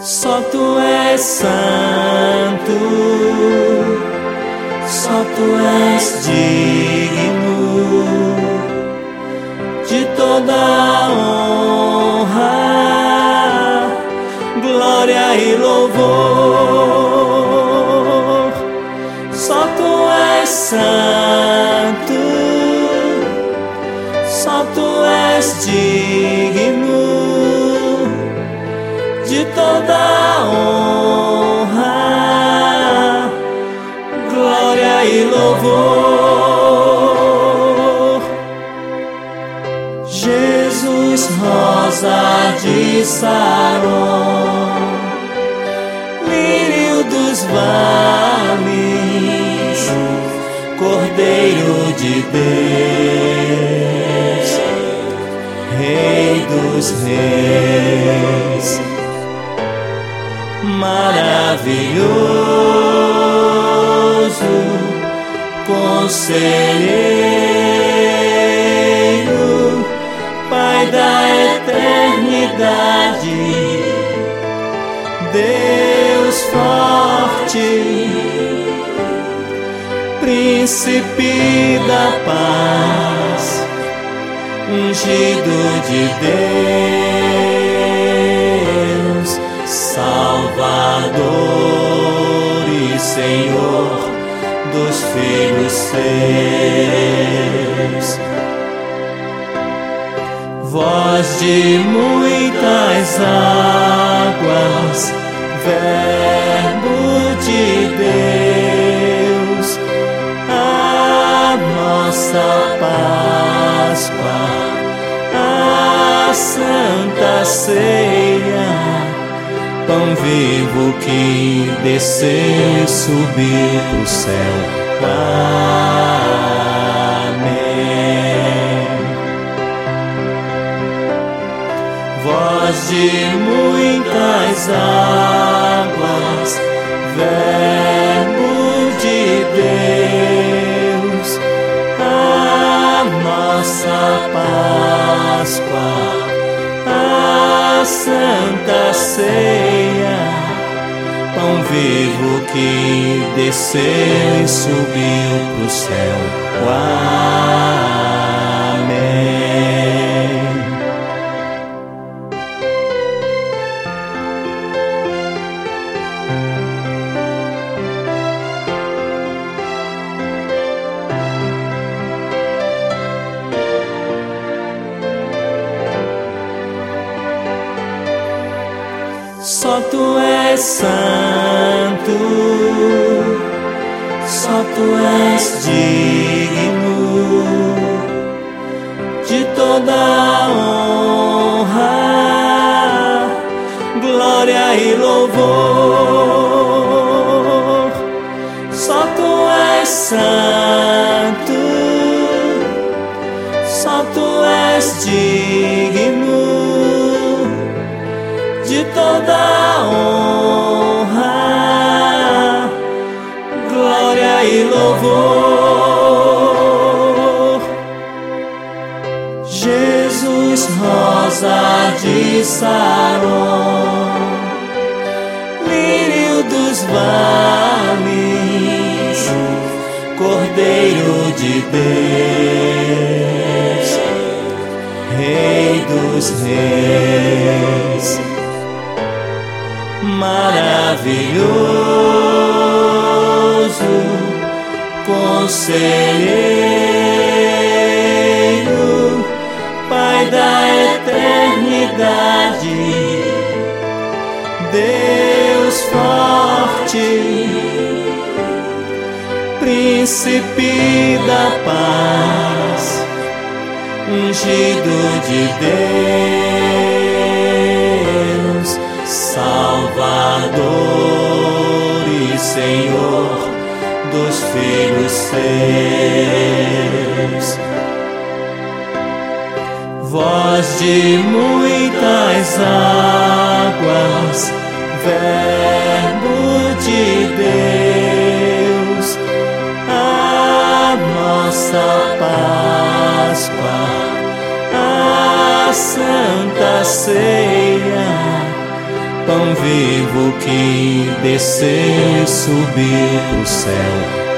Só tu és santo, só tu és digno de toda honra, glória e louvor. Só tu és santo, só tu és digno de toda honra, glória e louvor. Jesus, rosa de Saron, lírio dos vales, Cordeiro de Deus, Rei dos reis, maravilhoso, conselheiro, Pai da eternidade, Deus forte, Príncipe da paz, ungido de Deus, Salvador e Senhor dos filhos seus. Voz de muitas águas, Verbo de Deus, a nossa Páscoa, a Santa Ceia, pão vivo que desceu e subiu pro céu. Amém. Voz de muitas águas, Verbo de Deus, a nossa Páscoa, a Santa Ceia, pão vivo que desceu e subiu pro céu. Amém. Só tu és santo, só tu és digno de toda honra, glória e louvor. Só tu és santo, só tu és digno de toda honra, glória e louvor. Jesus, rosa de Saron, lírio dos vales, Cordeiro de Deus, Rei dos reis, maravilhoso, conselheiro, Pai da eternidade, Deus forte, Príncipe da paz, ungido de Deus, Salvador e Senhor dos filhos seus. Voz de muitas águas, Verbo de Deus, a nossa Páscoa, a Santa Ceia, pão vivo que desceu e subiu pro céu.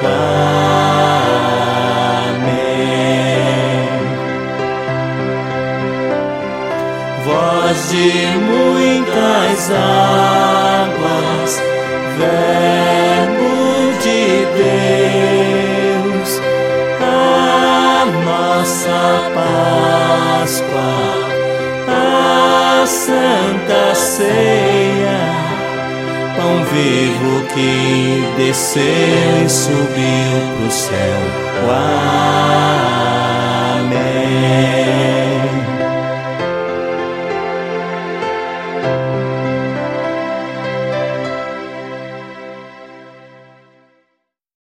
Amém. Voz de muitas águas, Verbo de Deus, a nossa Páscoa, a Santa Ceia, pão vivo que desceu e subiu pro céu. Amém.